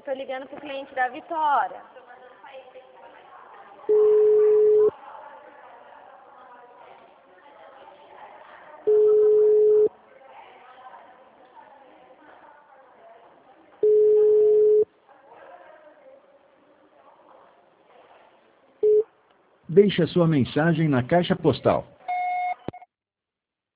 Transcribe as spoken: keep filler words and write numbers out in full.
tô ligando pro cliente da Vitória. Deixe a sua mensagem na caixa postal